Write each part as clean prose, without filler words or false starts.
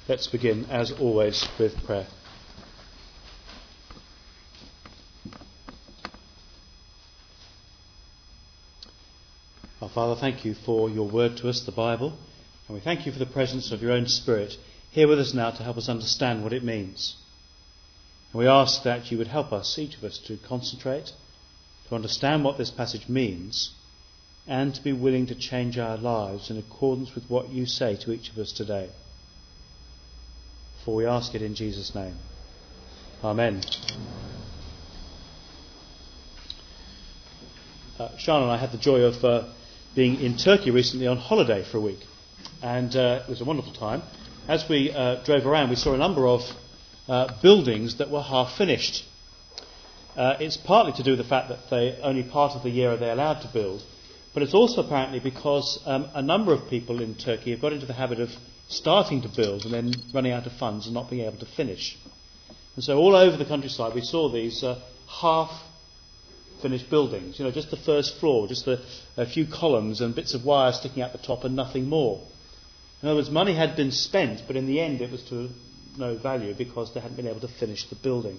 Let's begin, as always, with prayer. Our Father, thank you for your word to us, the Bible, and we thank you for the presence of your own Spirit here with us now to help us understand what it means. And we ask that you would help us, each of us, to concentrate, to understand what this passage means, and to be willing to change our lives in accordance with what you say to each of us today. For we ask it in Jesus' name. Amen. Sean and I had the joy of being in Turkey recently on holiday for a week, and it was a wonderful time. As we drove around, we saw a number of buildings that were half finished. It's partly to do with the fact that only part of the year are they allowed to build, but it's also apparently because a number of people in Turkey have got into the habit of starting to build and then running out of funds and not being able to finish. And so all over the countryside we saw these half-finished buildings, just the first floor, just a few columns and bits of wire sticking out the top and nothing more. In other words, money had been spent, but in the end it was to no value because they hadn't been able to finish the building.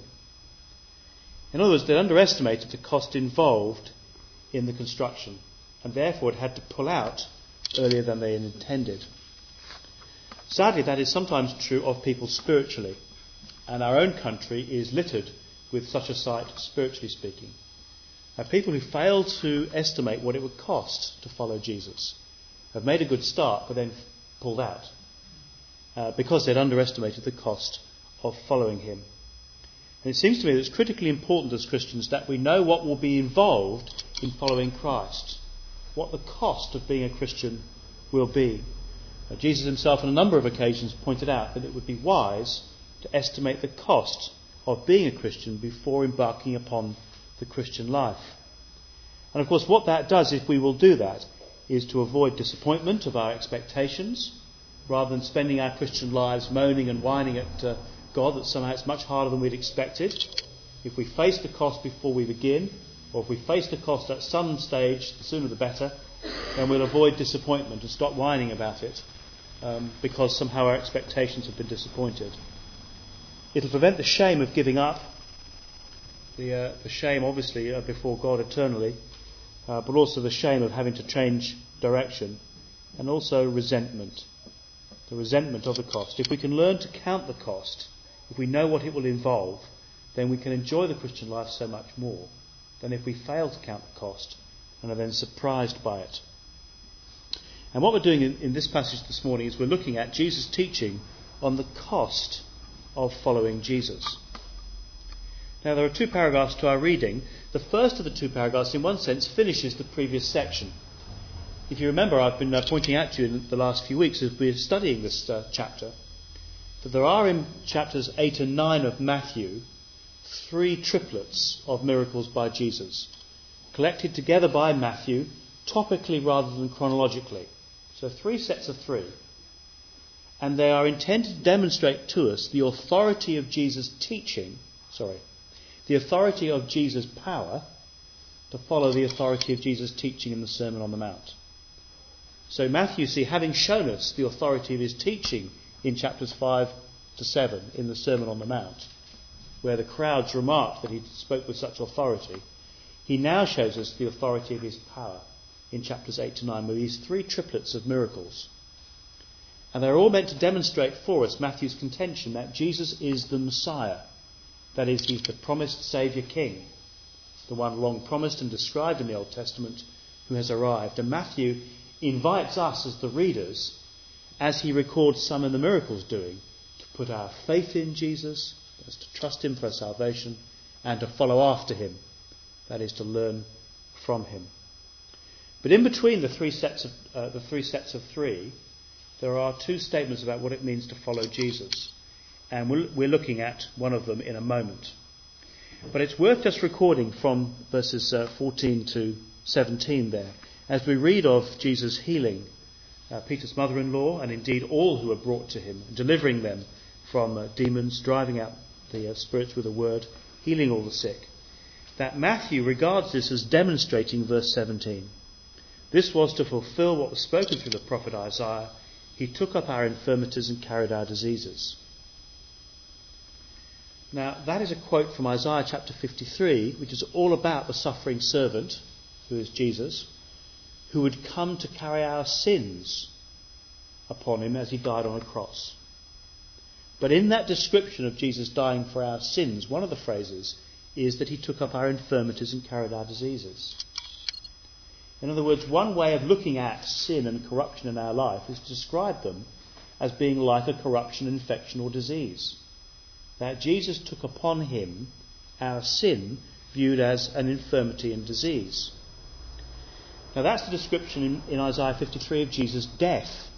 In other words, they underestimated the cost involved in the construction, and therefore it had to pull out earlier than they intended. Sadly, that is sometimes true of people spiritually, and our own country is littered with such a sight, spiritually speaking. People who fail to estimate what it would cost to follow Jesus have made a good start, but then pulled out because they'd underestimated the cost of following him. And it seems to me that it's critically important as Christians that we know what will be involved in following Christ, what the cost of being a Christian will be. Jesus himself on a number of occasions pointed out that it would be wise to estimate the cost of being a Christian before embarking upon the Christian life. And of course what that does, if we will do that, is to avoid disappointment of our expectations, rather than spending our Christian lives moaning and whining at God that somehow it's much harder than we'd expected. If we face the cost before we begin, or if we face the cost at some stage, the sooner the better, then we'll avoid disappointment and stop whining about it because somehow our expectations have been disappointed. It'll prevent the shame of giving up, the shame obviously before God eternally, but also the shame of having to change direction, and also resentment, the resentment of the cost. If we can learn to count the cost, if we know what it will involve, then we can enjoy the Christian life so much more than if we fail to count the cost and are then surprised by it. And what we're doing in this passage this morning is we're looking at Jesus' teaching on the cost of following Jesus. Now there are two paragraphs to our reading. The first of the two paragraphs in one sense finishes the previous section. If you remember, I've been pointing out to you in the last few weeks as we're studying this chapter that there are in chapters 8 and 9 of Matthew 3 triplets of miracles by Jesus, collected together by Matthew topically rather than chronologically. So 3 sets of 3. And they are intended to demonstrate to us the authority of Jesus' the authority of Jesus' power to follow the authority of Jesus' teaching in the Sermon on the Mount. So Matthew, having shown us the authority of his teaching in chapters 5 to 7 in the Sermon on the Mount, where the crowds remarked that he spoke with such authority, he now shows us the authority of his power in chapters 8 to 9 with these 3 triplets of miracles. And they're all meant to demonstrate for us Matthew's contention that Jesus is the Messiah. That is, he's the promised Saviour King, the one long promised and described in the Old Testament who has arrived. And Matthew invites us as the readers, as he records some of the miracles doing, to put our faith in Jesus, that is to trust him for salvation, and to follow after him, that is to learn from him. But in between the three sets of 3, there are 2 statements about what it means to follow Jesus. And we're looking at one of them in a moment. But it's worth just recording from verses 14 to 17 there, as we read of Jesus healing Peter's mother-in-law, and indeed all who are brought to him, delivering them from demons, driving out the spirits with a word, healing all the sick. That Matthew regards this as demonstrating verse 17. This was to fulfill what was spoken through the prophet Isaiah. He took up our infirmities and carried our diseases. Now, that is a quote from Isaiah chapter 53, which is all about the suffering servant, who is Jesus, who would come to carry our sins upon him as he died on a cross. But in that description of Jesus dying for our sins, one of the phrases is that he took up our infirmities and carried our diseases. In other words, one way of looking at sin and corruption in our life is to describe them as being like a corruption, infection or disease. That Jesus took upon him our sin viewed as an infirmity and disease. Now that's the description in Isaiah 53 of Jesus' death.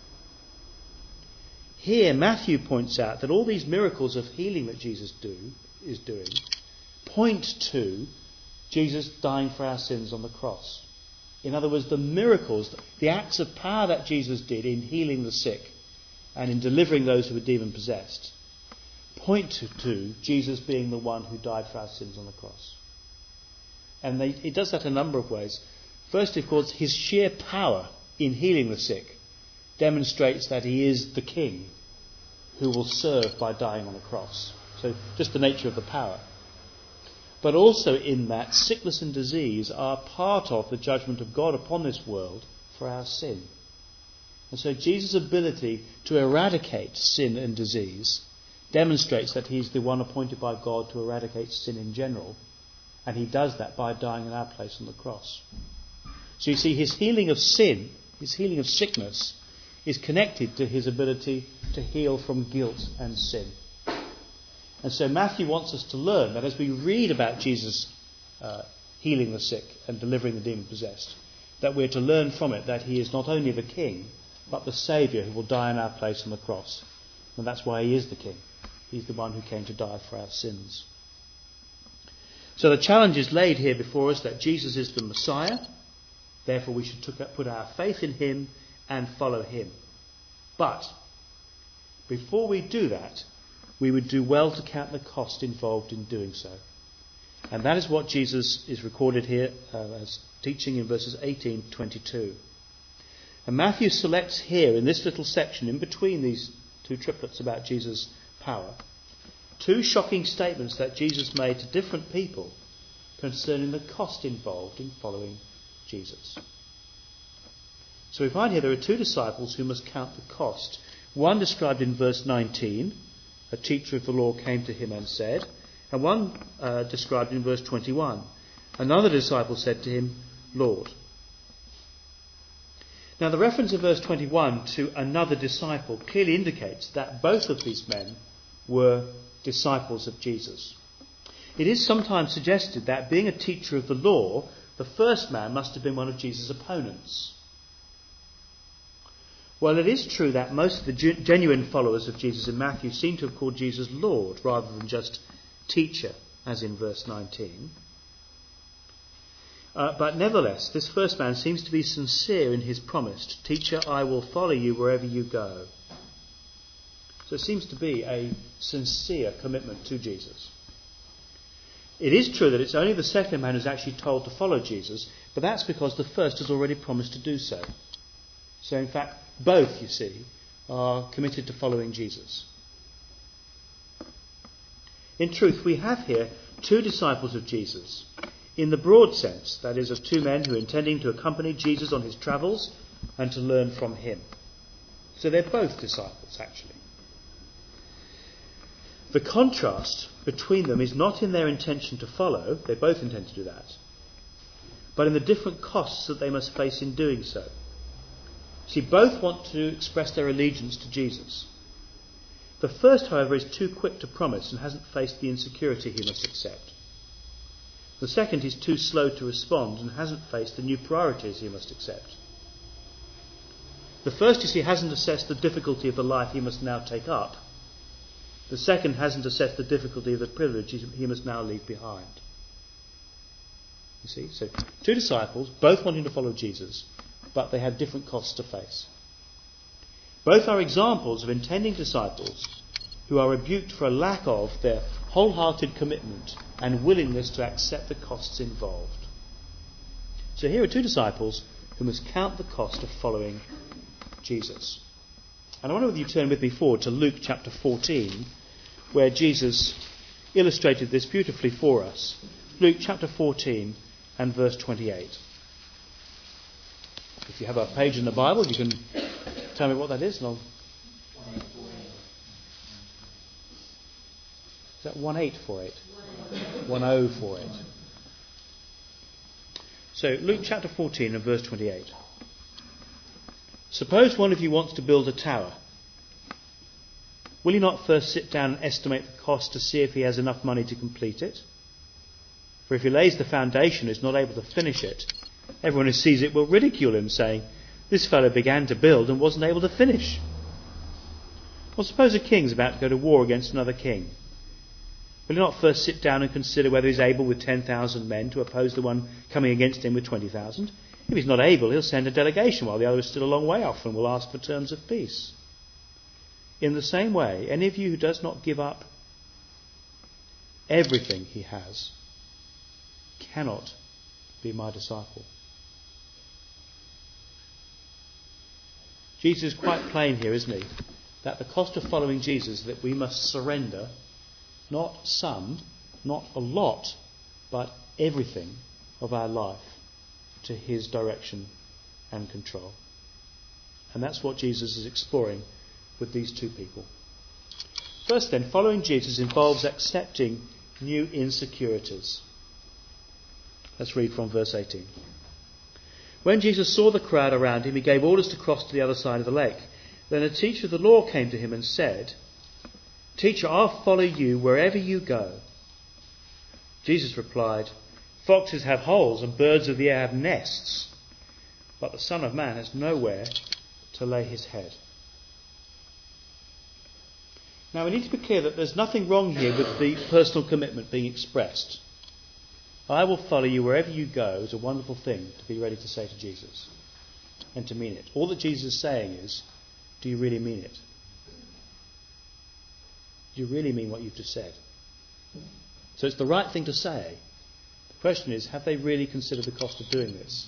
Here Matthew points out that all these miracles of healing that Jesus is doing point to Jesus dying for our sins on the cross. In other words, the miracles, the acts of power that Jesus did in healing the sick and in delivering those who were demon-possessed, point to Jesus being the one who died for our sins on the cross. And he does that a number of ways. First, of course, his sheer power in healing the sick demonstrates that he is the king who will serve by dying on the cross. So just the nature of the power. But also in that sickness and disease are part of the judgment of God upon this world for our sin. And so Jesus' ability to eradicate sin and disease demonstrates that he's the one appointed by God to eradicate sin in general, and he does that by dying in our place on the cross. So you see, his healing of sin, his healing of sickness, is connected to his ability to heal from guilt and sin. And so Matthew wants us to learn that as we read about Jesus healing the sick and delivering the demon-possessed, that we're to learn from it that he is not only the king, but the Saviour who will die in our place on the cross. And that's why he is the king. He's the one who came to die for our sins. So the challenge is laid here before us that Jesus is the Messiah. Therefore we should put our faith in him and follow him. But before we do that, we would do well to count the cost involved in doing so. And that is what Jesus is recorded here as teaching in verses 18 to 22. And Matthew selects here in this little section in between these two triplets about Jesus' power, two shocking statements that Jesus made to different people concerning the cost involved in following Jesus. So we find here there are two disciples who must count the cost. One described in verse 19, a teacher of the law came to him and said, and one described in verse 21, another disciple said to him, Lord. Now the reference in verse 21 to another disciple clearly indicates that both of these men were disciples of Jesus. It is sometimes suggested that being a teacher of the law, the first man must have been one of Jesus' opponents. Well, it is true that most of the genuine followers of Jesus in Matthew seem to have called Jesus Lord rather than just teacher, as in verse 19. But nevertheless, this first man seems to be sincere in his promise, Teacher, I will follow you wherever you go. So it seems to be a sincere commitment to Jesus. It is true that it's only the second man who's actually told to follow Jesus, but that's because the first has already promised to do so. So in fact, both, you see, are committed to following Jesus. In truth, we have here two disciples of Jesus, in the broad sense, that is, of two men who are intending to accompany Jesus on his travels and to learn from him. So they're both disciples, actually. The contrast between them is not in their intention to follow, they both intend to do that, but in the different costs that they must face in doing so. See, both want to express their allegiance to Jesus. The first, however, is too quick to promise and hasn't faced the insecurity he must accept. The second is too slow to respond and hasn't faced the new priorities he must accept. The first, you see, hasn't assessed the difficulty of the life he must now take up. The second hasn't assessed the difficulty of the privilege he must now leave behind. You see, so two disciples, both wanting to follow Jesus, but they have different costs to face. Both are examples of intending disciples who are rebuked for a lack of their wholehearted commitment and willingness to accept the costs involved. So here are two disciples who must count the cost of following Jesus. And I wonder whether you turn with me forward to Luke chapter 14, where Jesus illustrated this beautifully for us. Luke chapter 14 and verse 28. If you have a page in the Bible, you can tell me what that is. And is that 1848? 1048. So Luke chapter 14 and verse 28. Suppose one of you wants to build a tower. Will he not first sit down and estimate the cost to see if he has enough money to complete it? For if he lays the foundation and is not able to finish it, everyone who sees it will ridicule him, saying, "This fellow began to build and wasn't able to finish." Or suppose a king is about to go to war against another king. Will he not first sit down and consider whether he is able with 10,000 men to oppose the one coming against him with 20,000? If he's not able, he'll send a delegation while the other is still a long way off and will ask for terms of peace. In the same way, any of you who does not give up everything he has cannot be my disciple. Jesus is quite plain here, isn't he? That the cost of following Jesus is that we must surrender not some, not a lot, but everything of our life to his direction and control. And that's what Jesus is exploring with these two people. First then, following Jesus involves accepting new insecurities. Let's read from verse 18. When Jesus saw the crowd around him, he gave orders to cross to the other side of the lake. Then a teacher of the law came to him and said, "Teacher, I'll follow you wherever you go." Jesus replied, "Foxes have holes and birds of the air have nests, but the Son of Man has nowhere to lay his head." Now we need to be clear that there's nothing wrong here with the personal commitment being expressed. "I will follow you wherever you go" is a wonderful thing to be ready to say to Jesus and to mean it. All that Jesus is saying is, do you really mean it? Do you really mean what you've just said? So it's the right thing to say. The question is, have they really considered the cost of doing this?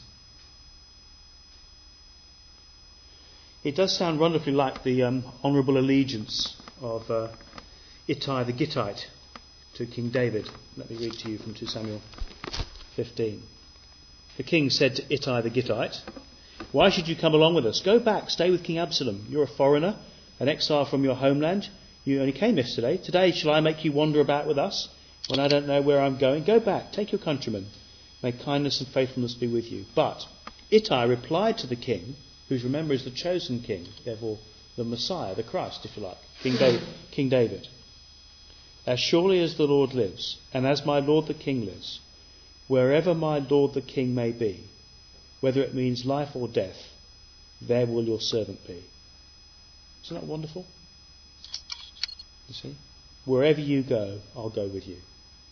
It does sound wonderfully like the honourable allegiance of Ittai the Gittite to King David. Let me read to you from 2 Samuel 15. The king said to Ittai the Gittite, "Why should you come along with us? Go back, stay with King Absalom. You're a foreigner, an exile from your homeland. You only came yesterday. Today shall I make you wander about with us when I don't know where I'm going? Go back, take your countrymen. May kindness and faithfulness be with you." But Ittai replied to the king, who's, remember, is the chosen king, therefore the Messiah, the Christ, if you like, King David. "As surely as the Lord lives, and as my Lord the King lives, wherever my Lord the King may be, whether it means life or death, there will your servant be." Isn't that wonderful? You see? Wherever you go, I'll go with you.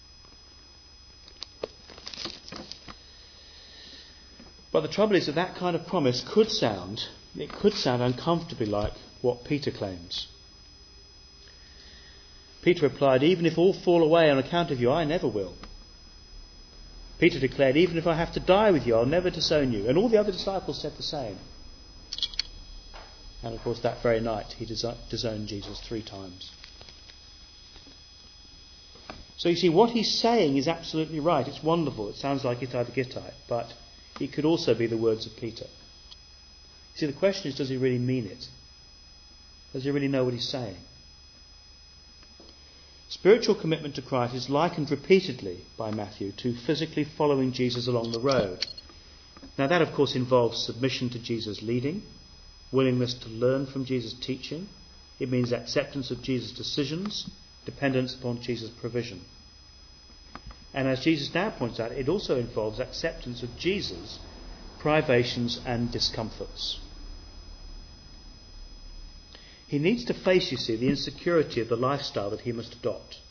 But the trouble is that kind of promise could sound uncomfortably like what Peter claims. Peter replied, "Even if all fall away on account of you, I never will." Peter declared, "Even if I have to die with you, I'll never disown you." And all the other disciples said the same. And of course that very night he disowned Jesus 3 times. So you see, what he's saying is absolutely right. It's wonderful. It sounds like Ittai the Gittite, but it could also be the words of Peter. See, the question is, does he really mean it? Does he really know what he's saying? Spiritual commitment to Christ is likened repeatedly by Matthew to physically following Jesus along the road. Now that, of course, involves submission to Jesus' leading, willingness to learn from Jesus' teaching. It means acceptance of Jesus' decisions, dependence upon Jesus' provision. And as Jesus now points out, it also involves acceptance of Jesus' privations and discomforts. He needs to face, you see, the insecurity of the lifestyle that he must adopt.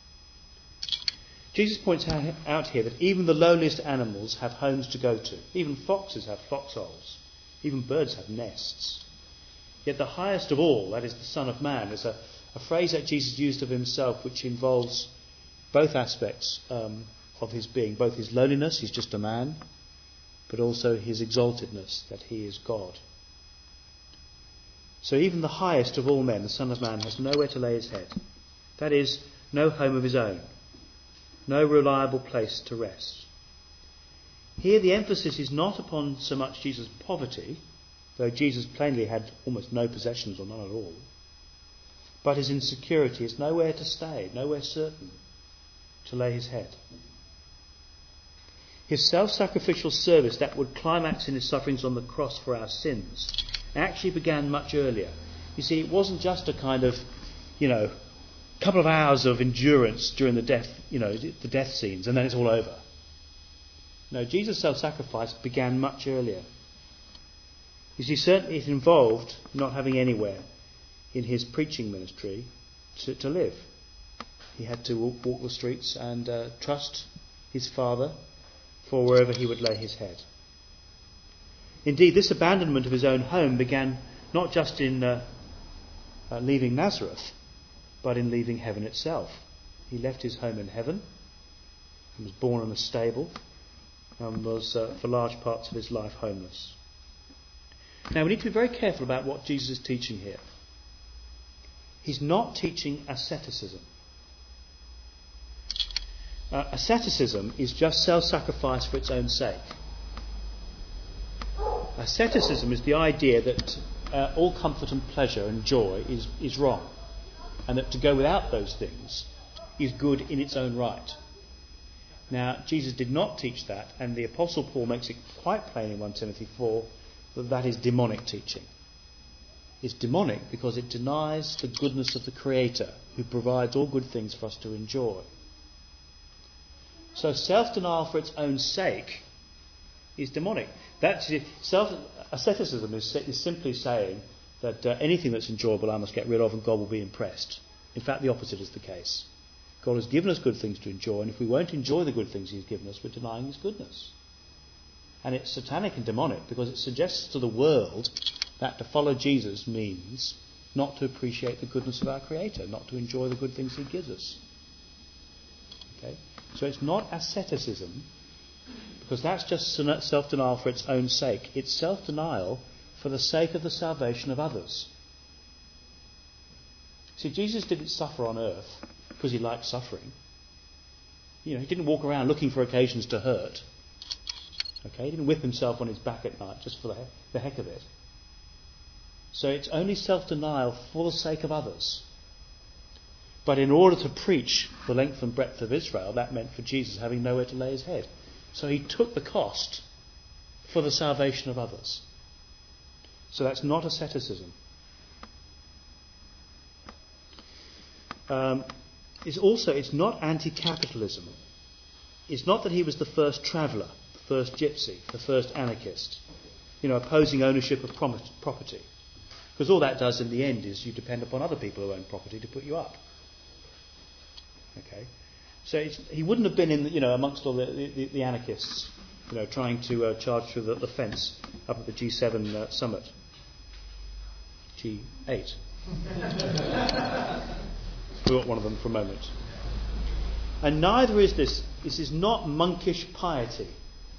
Jesus points out here that even the lowliest animals have homes to go to. Even foxes have foxholes. Even birds have nests. Yet the highest of all, that is the Son of Man, is a phrase that Jesus used of himself which involves both aspects of his being, both his lowliness, he's just a man, but also his exaltedness, that he is God. So even the highest of all men, the Son of Man, has nowhere to lay his head. That is, no home of his own, no reliable place to rest. Here the emphasis is not upon so much Jesus' poverty, though Jesus plainly had almost no possessions or none at all, but his insecurity, is nowhere to stay, nowhere certain to lay his head. His self-sacrificial service that would climax in his sufferings on the cross for our sins actually began much earlier. You see, it wasn't just a kind of, couple of hours of endurance during the death, the death scenes, and then it's all over. No, Jesus' self-sacrifice began much earlier. You see, certainly it involved not having anywhere in his preaching ministry to live. He had to walk the streets and trust his Father for wherever he would lay his head. Indeed, this abandonment of his own home began not just in leaving Nazareth, but in leaving heaven itself. He left his home in heaven and was born in a stable and was, for large parts of his life, homeless. Now, we need to be very careful about what Jesus is teaching here. He's not teaching asceticism. Asceticism is just self-sacrifice for its own sake. Asceticism is the idea that all comfort and pleasure and joy is wrong, and that to go without those things is good in its own right. Now, Jesus did not teach that, and the Apostle Paul makes it quite plain in 1 Timothy 4 that is demonic teaching. It's demonic because it denies the goodness of the Creator, who provides all good things for us to enjoy. So self-denial for its own sake is demonic. Asceticism is simply saying that anything that's enjoyable I must get rid of and God will be impressed. In fact, the opposite is the case. God has given us good things to enjoy, and if we won't enjoy the good things he's given us, we're denying his goodness. And it's satanic and demonic because it suggests to the world that to follow Jesus means not to appreciate the goodness of our Creator, not to enjoy the good things he gives us. Okay? So it's not asceticism, because that's just self-denial for its own sake. It's self-denial for the sake of the salvation of others. See, Jesus didn't suffer on earth because he liked suffering. He didn't walk around looking for occasions to hurt. Okay, he didn't whip himself on his back at night just for the heck of it. So it's only self-denial for the sake of others. But in order to preach the length and breadth of Israel, that meant for Jesus having nowhere to lay his head. So he took the cost for the salvation of others. So that's not asceticism. It's not anti-capitalism. It's not that he was the first traveller, the first gypsy, the first anarchist, opposing ownership of property. Because all that does in the end is you depend upon other people who own property to put you up. Okay, so he wouldn't have been in, amongst all the anarchists, trying to charge through the fence up at the G7 summit. G8. Forgot one of them for a moment. And neither is this. This is not monkish piety.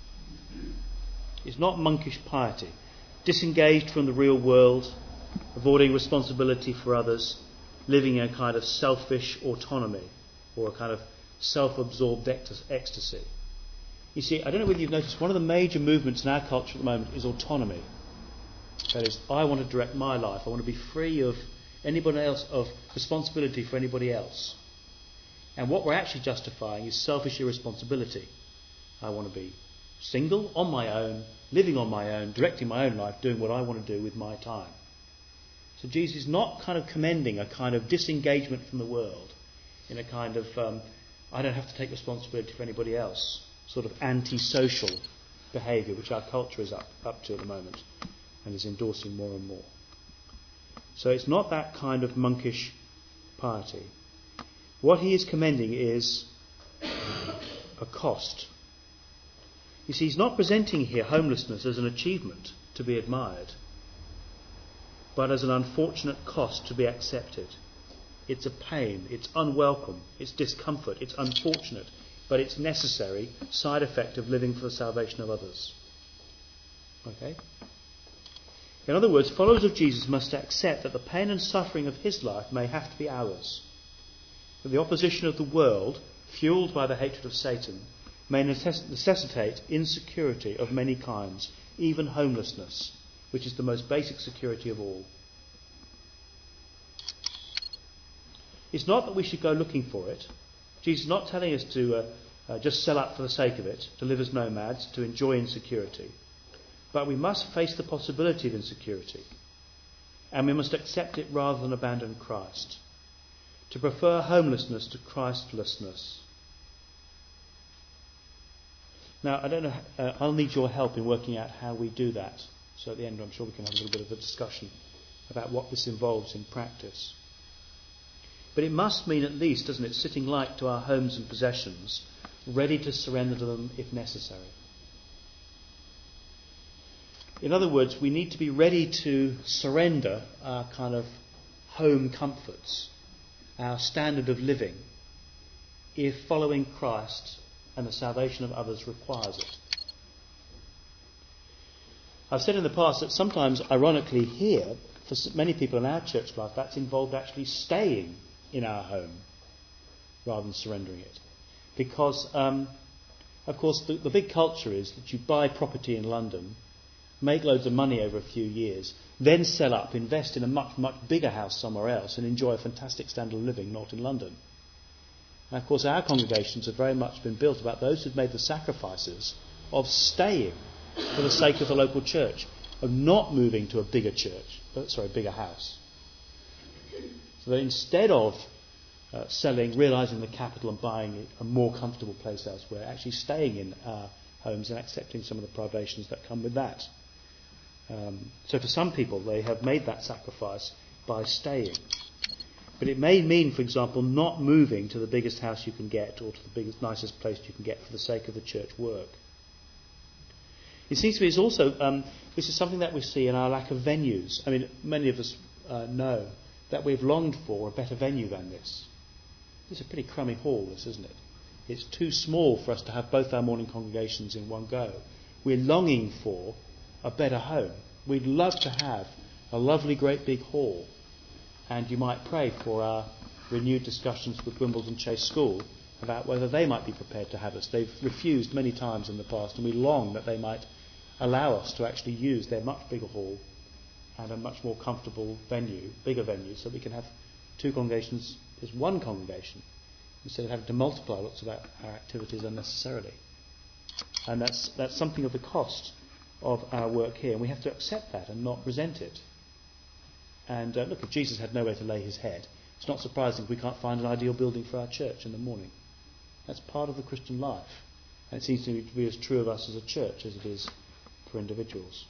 It's not monkish piety. Disengaged from the real world, avoiding responsibility for others, living in a kind of selfish autonomy or a kind of self-absorbed ecstasy. You see, I don't know whether you've noticed, one of the major movements in our culture at the moment is autonomy. That is, I want to direct my life. I want to be free of anybody else, of responsibility for anybody else. And what we're actually justifying is selfish irresponsibility. I want to be single, on my own, living on my own, directing my own life, doing what I want to do with my time. So Jesus is not kind of commending a kind of disengagement from the world in a kind of, I don't have to take responsibility for anybody else, sort of antisocial behaviour which our culture is up to at the moment and is endorsing more and more. So it's not that kind of monkish piety. What he is commending is a cost. You see, he's not presenting here homelessness as an achievement to be admired, but as an unfortunate cost to be accepted. It's a pain, it's unwelcome, it's discomfort, it's unfortunate, but it's necessary side effect of living for the salvation of others. Okay? In other words, followers of Jesus must accept that the pain and suffering of his life may have to be ours. That the opposition of the world, fuelled by the hatred of Satan, may necessitate insecurity of many kinds, even homelessness, which is the most basic security of all. It's not that we should go looking for it. Jesus is not telling us to just sell up for the sake of it, to live as nomads, to enjoy insecurity. But we must face the possibility of insecurity, and we must accept it rather than abandon Christ. To prefer homelessness to Christlessness. Now, I don't know. I'll need your help in working out how we do that. So at the end, I'm sure we can have a little bit of a discussion about what this involves in practice. But it must mean at least, doesn't it, sitting light to our homes and possessions, ready to surrender to them if necessary. In other words, we need to be ready to surrender our kind of home comforts, our standard of living, if following Christ and the salvation of others requires it. I've said in the past that sometimes, ironically here, for many people in our church life, that's involved actually staying in our home rather than surrendering it. Because, of course, the big culture is that you buy property in London, make loads of money over a few years, then sell up, invest in a much, much bigger house somewhere else and enjoy a fantastic standard of living not in London. And of course our congregations have very much been built about those who've made the sacrifices of staying for the sake of the local church, of not moving to a bigger bigger house. So that instead of selling, realising the capital and buying a more comfortable place elsewhere, actually staying in our homes and accepting some of the privations that come with that. So for some people, they have made that sacrifice by staying. But it may mean, for example, not moving to the biggest house you can get or to the biggest, nicest place you can get for the sake of the church work. It seems to me it's also, this is something that we see in our lack of venues. I mean, many of us know that we've longed for a better venue than this. It's a pretty crummy hall, this, isn't it? It's too small for us to have both our morning congregations in one go. We're longing for a better home. We'd love to have a lovely, great big hall. And you might pray for our renewed discussions with Wimbledon Chase School about whether they might be prepared to have us. They've refused many times in the past, and we long that they might allow us to actually use their much bigger hall and a much more comfortable venue, bigger venue, so we can have two congregations as one congregation, instead of having to multiply lots of our activities unnecessarily. And that's something of the cost of our work here, and we have to accept that and not resent it. And look, if Jesus had nowhere to lay his head, it's not surprising if we can't find an ideal building for our church in the morning. That's part of the Christian life, and it seems to be as true of us as a church as it is for individuals.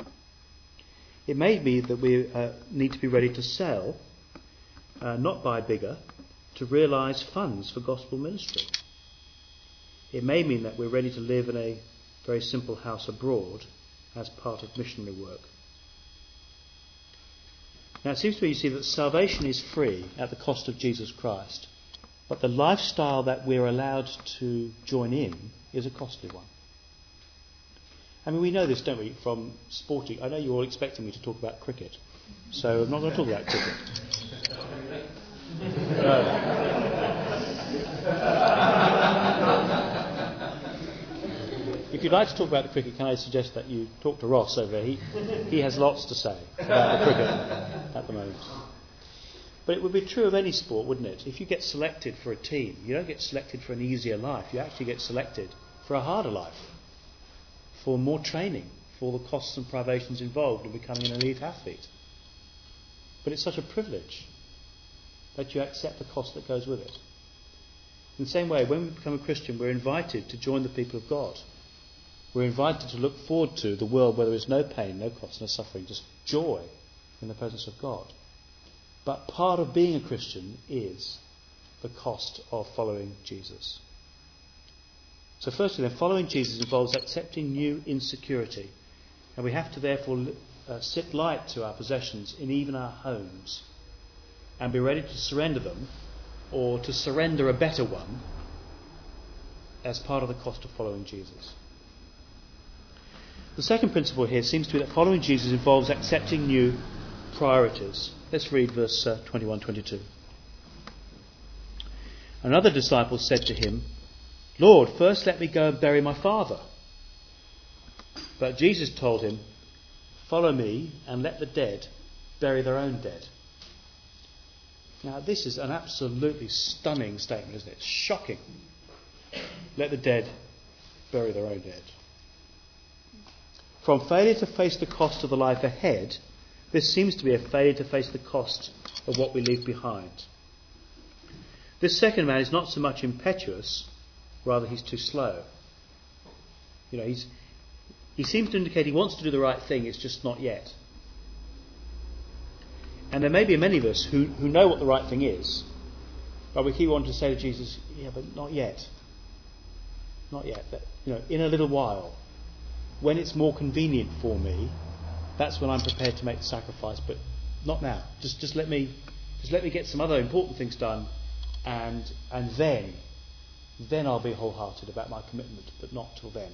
It may be that we need to be ready to sell, not buy bigger, to realise funds for gospel ministry. It may mean that we're ready to live in a very simple house abroad as part of missionary work. Now it seems to me, you see, that salvation is free at the cost of Jesus Christ, but the lifestyle that we're allowed to join in is a costly one. I mean, we know this, don't we, from sporting. I know you're all expecting me to talk about cricket, so I'm not going to talk about cricket. If you'd like to talk about the cricket, can I suggest that you talk to Ross over there? He has lots to say about the cricket at the moment. But it would be true of any sport, wouldn't it? If you get selected for a team, you don't get selected for an easier life. You actually get selected for a harder life, for more training, for the costs and privations involved in becoming an elite athlete. But it's such a privilege that you accept the cost that goes with it. In the same way, when we become a Christian, we're invited to join the people of God. We're invited to look forward to the world where there is no pain, no cost, no suffering, just joy in the presence of God. But part of being a Christian is the cost of following Jesus. So firstly, then, following Jesus involves accepting new insecurity. And we have to therefore sit light to our possessions in even our homes and be ready to surrender them, or to surrender a better one, as part of the cost of following Jesus. The second principle here seems to be that following Jesus involves accepting new priorities. Let's read verse 21-22. Another disciple said to him, "Lord, first let me go and bury my father." But Jesus told him, "Follow me and let the dead bury their own dead." Now this is an absolutely stunning statement, isn't it? It's shocking. Let the dead bury their own dead. From failure to face the cost of the life ahead, this seems to be a failure to face the cost of what we leave behind. This second man is not so much impetuous, rather he's too slow. He seems to indicate he wants to do the right thing, it's just not yet. And there may be many of us who know what the right thing is, but we keep wanting to say to Jesus, "Yeah, but not yet. Not yet. In a little while, when it's more convenient for me, that's when I'm prepared to make the sacrifice. But not now. Just let me get some other important things done, and then I'll be wholehearted about my commitment. But not till then."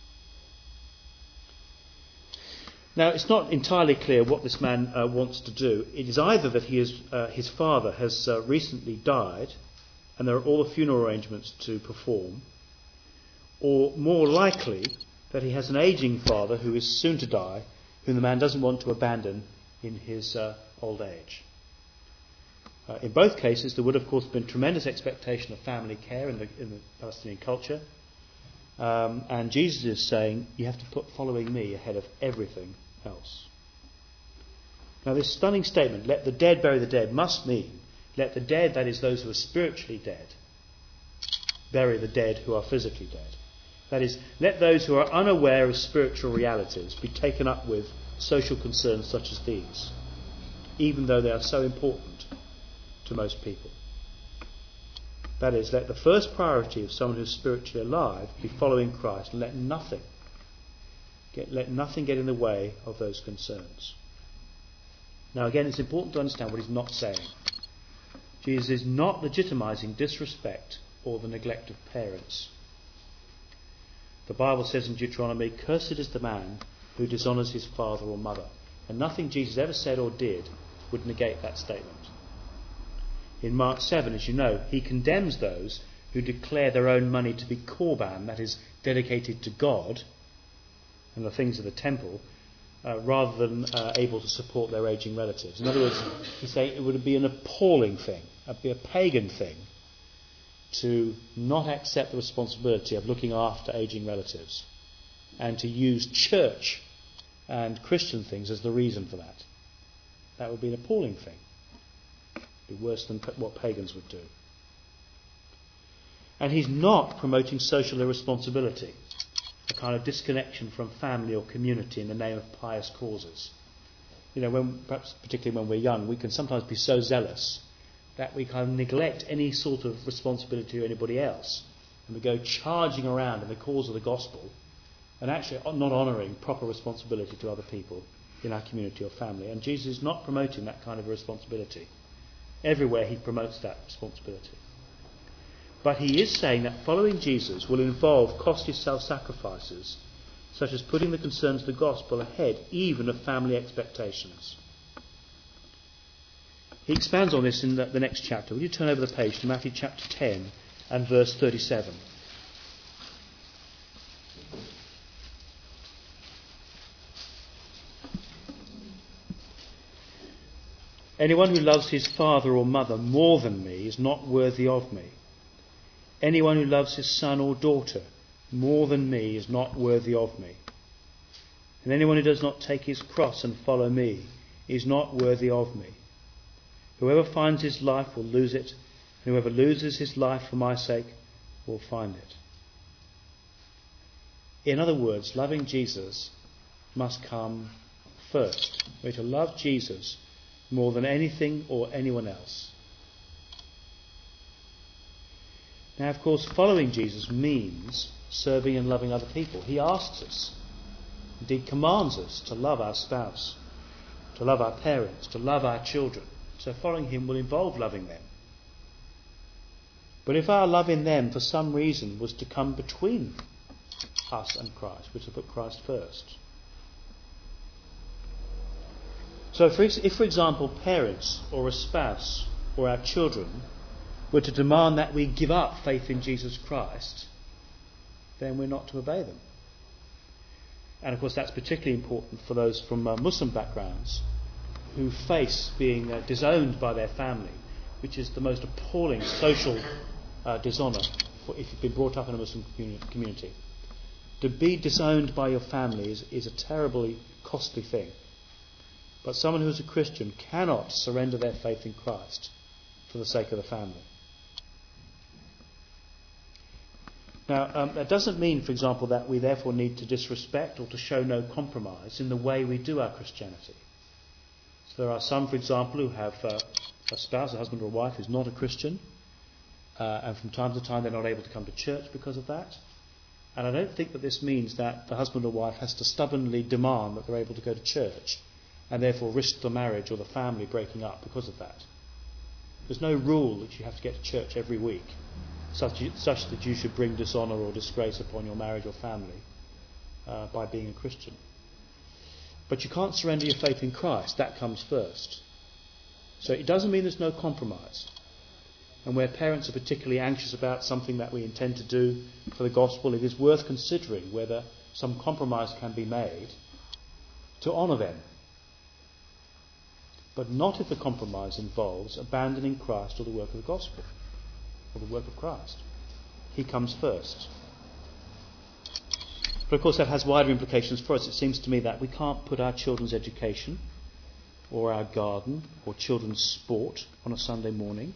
Now, it's not entirely clear what this man wants to do. It is either that his father has recently died, and there are all the funeral arrangements to perform, or more likely that he has an ageing father who is soon to die, whom the man doesn't want to abandon in his old age. In both cases, there would, of course, have been tremendous expectation of family care in the Palestinian culture. And Jesus is saying, you have to put following me ahead of everything else. Now this stunning statement, let the dead bury the dead, must mean let the dead, that is those who are spiritually dead, bury the dead who are physically dead. That is, let those who are unaware of spiritual realities be taken up with social concerns such as these, even though they are so important to most people. That is, let the first priority of someone who is spiritually alive be following Christ, and let nothing get in the way of those concerns. Now again, it's important to understand what he's not saying. Jesus is not legitimising disrespect or the neglect of parents. The Bible says in Deuteronomy, "Cursed is the man who dishonours his father or mother." And nothing Jesus ever said or did would negate that statement. In Mark 7, as you know, he condemns those who declare their own money to be korban, that is, dedicated to God and the things of the temple, rather than able to support their ageing relatives. In other words, he's saying it would be an appalling thing, it would be a pagan thing, to not accept the responsibility of looking after ageing relatives and to use church and Christian things as the reason for that. That would be an appalling thing. Be worse than what pagans would do. And he's not promoting social irresponsibility, a kind of disconnection from family or community in the name of pious causes. Perhaps particularly when we're young, we can sometimes be so zealous that we kind of neglect any sort of responsibility to anybody else, and we go charging around in the cause of the gospel and actually not honouring proper responsibility to other people in our community or family. And Jesus is not promoting that kind of responsibility. Everywhere he promotes that responsibility. But he is saying that following Jesus will involve costly self-sacrifices, such as putting the concerns of the gospel ahead even of family expectations. He expands on this in the next chapter. Will you turn over the page to Matthew chapter 10 and verse 37. Anyone who loves his father or mother more than me is not worthy of me. Anyone who loves his son or daughter more than me is not worthy of me. And anyone who does not take his cross and follow me is not worthy of me. Whoever finds his life will lose it, and whoever loses his life for my sake will find it. In other words, loving Jesus must come first. We're to love Jesus more than anything or anyone else. Now, of course, following Jesus means serving and loving other people. He asks us, indeed commands us, to love our spouse, to love our parents, to love our children. So following him will involve loving them. But if our love in them for some reason was to come between us and Christ, we're to put Christ first, So if, for example, parents or a spouse or our children were to demand that we give up faith in Jesus Christ, then we're not to obey them. And of course that's particularly important for those from Muslim backgrounds who face being disowned by their family, which is the most appalling social dishonour if you've been brought up in a Muslim community. To be disowned by your family is a terribly costly thing. But someone who is a Christian cannot surrender their faith in Christ for the sake of the family. Now, that doesn't mean, for example, that we therefore need to disrespect or to show no compromise in the way we do our Christianity. So there are some, for example, who have a spouse, a husband or a wife who's not a Christian, and from time to time they're not able to come to church because of that. And I don't think that this means that the husband or wife has to stubbornly demand that they're able to go to church and therefore risk the marriage or the family breaking up because of that. There's no rule that you have to get to church every week such that you should bring dishonour or disgrace upon your marriage or family by being a Christian. But you can't surrender your faith in Christ. That comes first. So it doesn't mean there's no compromise. And where parents are particularly anxious about something that we intend to do for the gospel, it is worth considering whether some compromise can be made to honour them. But not if the compromise involves abandoning Christ or the work of the gospel, or the work of Christ. He comes first. But of course that has wider implications for us. It seems to me that we can't put our children's education or our garden or children's sport on a Sunday morning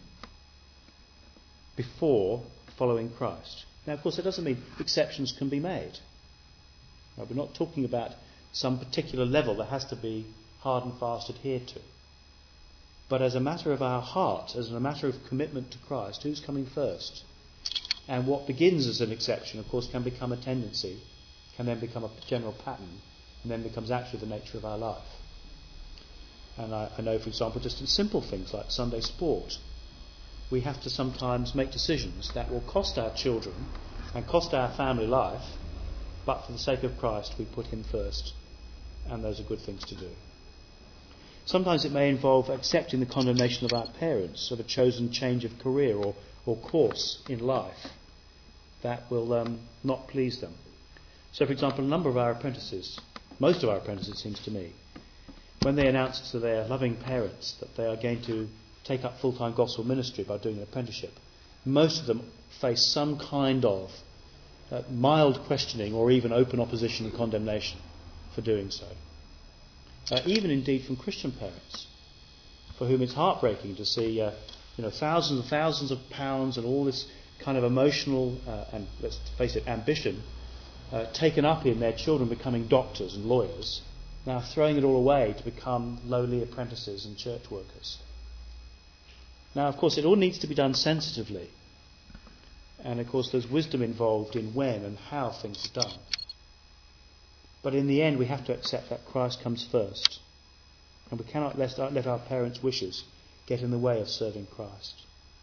before following Christ. Now of course that doesn't mean exceptions can be made. We're not talking about some particular level that has to be hard and fast adhered to. But as a matter of our heart, as a matter of commitment to Christ, who's coming first? And what begins as an exception, of course, can become a tendency, can then become a general pattern, and then becomes actually the nature of our life. And I know, for example, just in simple things like Sunday sport, we have to sometimes make decisions that will cost our children and cost our family life, but for the sake of Christ we put him first, and those are good things to do. Sometimes it may involve accepting the condemnation of our parents of a chosen change of career or course in life that will not please them. So, for example, a number of our apprentices, most of our apprentices it seems to me, when they announce to their loving parents that they are going to take up full-time gospel ministry by doing an apprenticeship, most of them face some kind of mild questioning or even open opposition and condemnation for doing so. Even indeed from Christian parents, for whom it's heartbreaking to see thousands and thousands of pounds and all this kind of emotional and, let's face it, ambition taken up in their children becoming doctors and lawyers, now throwing it all away to become lowly apprentices and church workers. Now, of course, it all needs to be done sensitively, and of course there's wisdom involved in when and how things are done. But in the end, we have to accept that Christ comes first. And we cannot let our parents' wishes get in the way of serving Christ.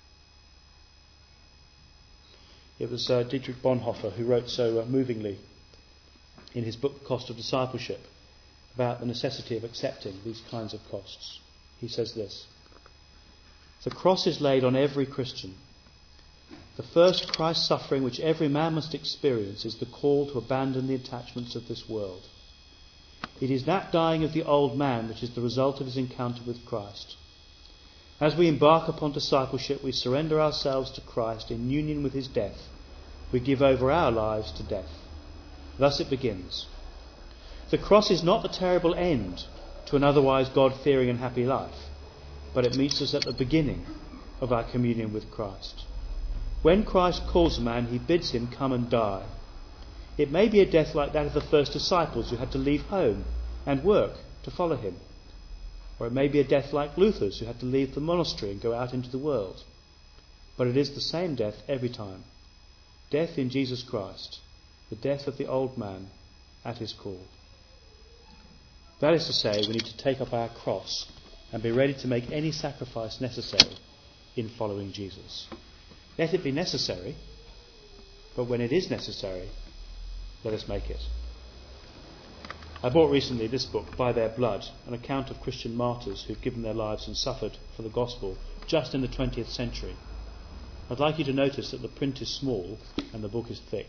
It was Dietrich Bonhoeffer who wrote so movingly in his book, The Cost of Discipleship, about the necessity of accepting these kinds of costs. He says this: "The cross is laid on every Christian. The first Christ suffering which every man must experience is the call to abandon the attachments of this world. It is that dying of the old man which is the result of his encounter with Christ. As we embark upon discipleship, we surrender ourselves to Christ in union with his death. We give over our lives to death. Thus it begins. The cross is not the terrible end to an otherwise God-fearing and happy life, but it meets us at the beginning of our communion with Christ. When Christ calls a man, he bids him come and die. It may be a death like that of the first disciples who had to leave home and work to follow him. Or it may be a death like Luther's who had to leave the monastery and go out into the world. But it is the same death every time. Death in Jesus Christ, the death of the old man at his call. That is to say, we need to take up our cross and be ready to make any sacrifice necessary in following Jesus. Let it be necessary, but when it is necessary, let us make it." I bought recently this book, By Their Blood, an account of Christian martyrs who've given their lives and suffered for the gospel just in the 20th century. I'd like you to notice that the print is small and the book is thick.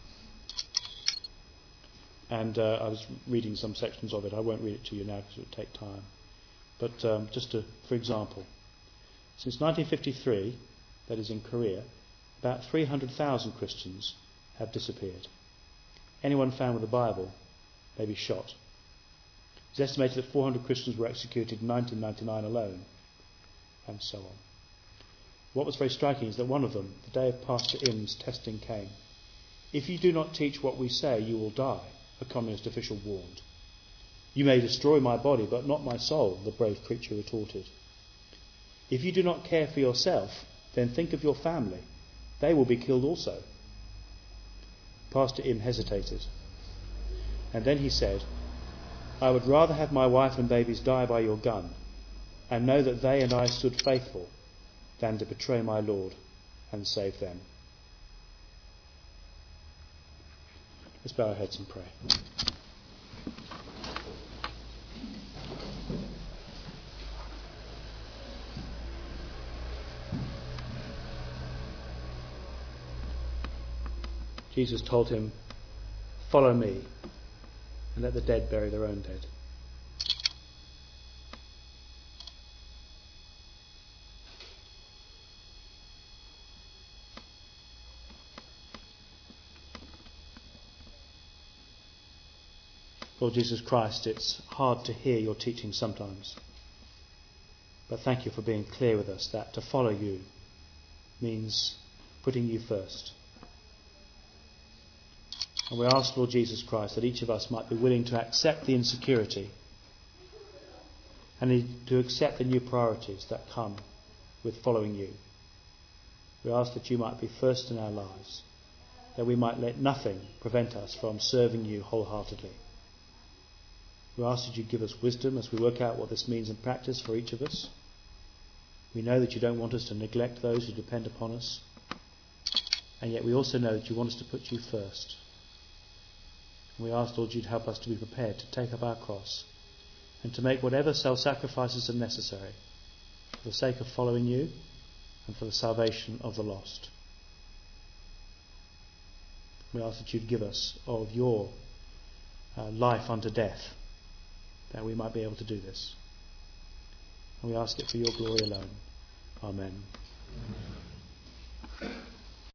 And I was reading some sections of it. I won't read it to you now because it would take time. But for example, since 1953, that is in Korea, about 300,000 Christians have disappeared. Anyone found with a Bible may be shot. It's estimated that 400 Christians were executed in 1999 alone, and so on. What was very striking is that one of them, the day of Pastor Im's testing came. "If you do not teach what we say, you will die," a communist official warned. "You may destroy my body, but not my soul," the brave preacher retorted. "If you do not care for yourself, then think of your family. They will be killed also." Pastor Im hesitated. And then he said, "I would rather have my wife and babies die by your gun and know that they and I stood faithful than to betray my Lord and save them." Let's bow our heads and pray. Jesus told him, "Follow me and let the dead bury their own dead." Lord Jesus Christ, it's hard to hear your teaching sometimes. But thank you for being clear with us that to follow you means putting you first. And we ask, Lord Jesus Christ, that each of us might be willing to accept the insecurity and to accept the new priorities that come with following you. We ask that you might be first in our lives, that we might let nothing prevent us from serving you wholeheartedly. We ask that you give us wisdom as we work out what this means in practice for each of us. We know that you don't want us to neglect those who depend upon us, and yet we also know that you want us to put you first. And we ask, Lord, you'd help us to be prepared to take up our cross and to make whatever self-sacrifices are necessary for the sake of following you and for the salvation of the lost. We ask that you'd give us of your life unto death, that we might be able to do this. And we ask it for your glory alone. Amen.